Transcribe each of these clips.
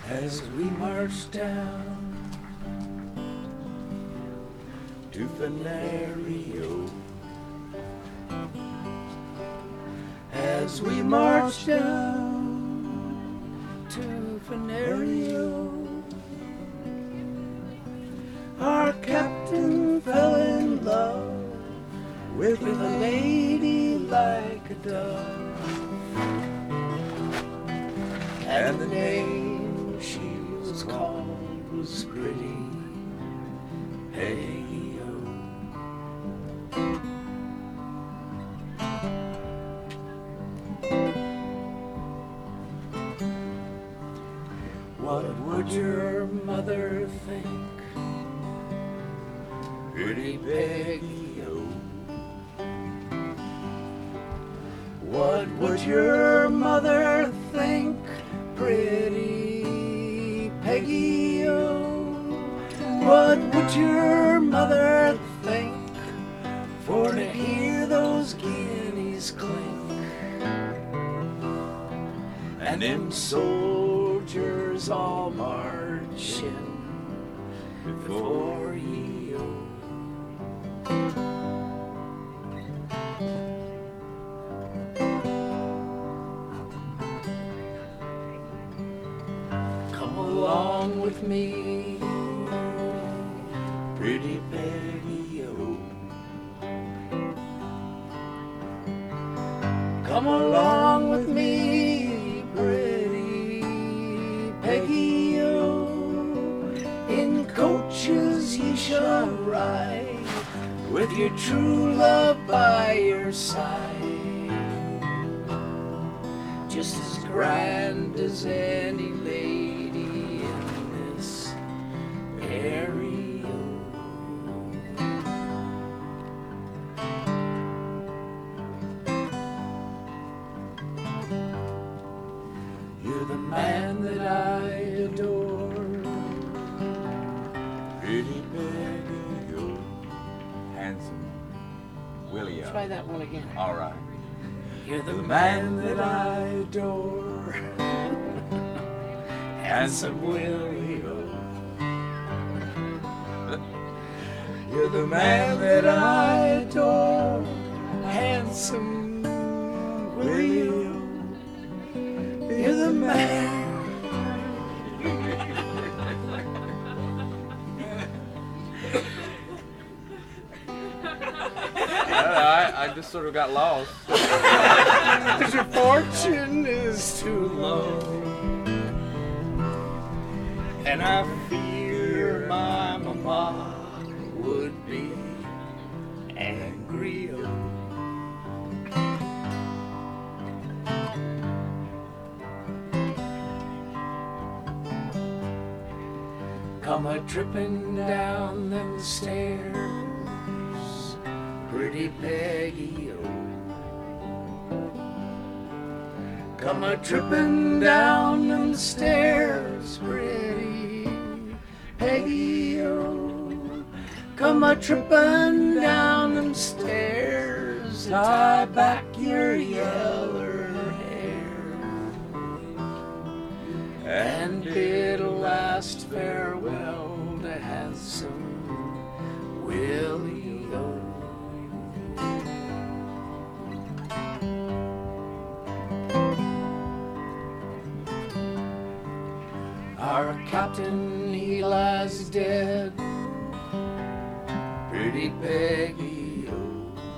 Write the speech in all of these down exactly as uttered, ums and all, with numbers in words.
as we march down to Venerio, as we march down to Venerio. Our captain fell in love with a lady like a dove, and the name she was called was Pretty Peggy O. What would your mother think, Pretty Peggy O? What would your mother think, Pretty Peggy O? What would your mother think for to hear those guineas clink and them soldiers all marching before you? Come along with me, Pretty Peggy O. Come along with me, Pretty Peggy O. In coaches ye shall ride, with your true love by your side, just as grand as any lady in this area. You're the man that I adore, Pretty Peggy O. Handsome Willie O. Try that one again. All right. You're the man that I adore, Handsome Willie O. You're the man that I adore, Handsome Willie O. You're the man. I, I just sort of got lost. Because your fortune is too low, and I fear my mama would be angry. Come a tripping down them stairs, Pretty Peggy O. Come a tripping down them stairs, Pretty Peggy O. Come a tripping down them stairs, tie back your yeller hair, and bid a last farewell to handsome Willie O. Our captain, he lies dead, Pretty Peggy O.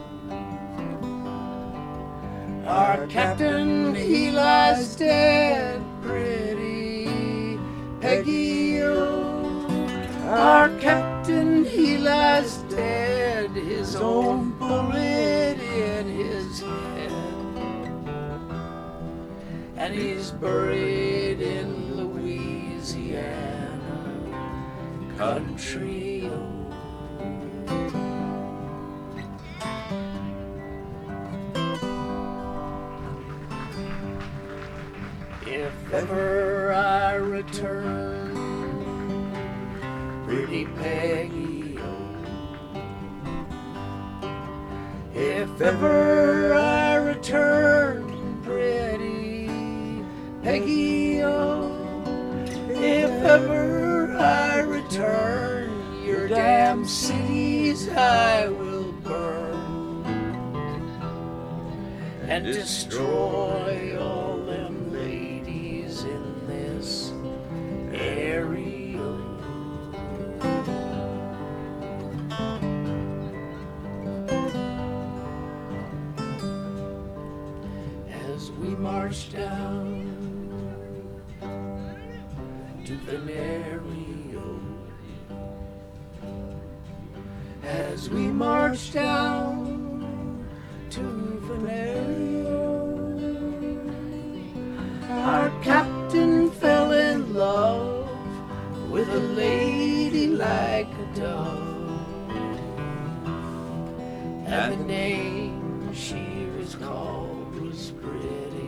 Our captain, he lies dead, Pretty Peggy O. Our captain, he lies dead, his own bullet in his head, and he's buried in Louisiana country. If ever I return, Pretty Peggy O. If ever I return, Pretty Peggy O. cities I will burn and destroy all them ladies in this area. As we march down to Venerio, as we march down to Venerio, our captain fell in love with a lady like a dove, and the name she was called was Pretty.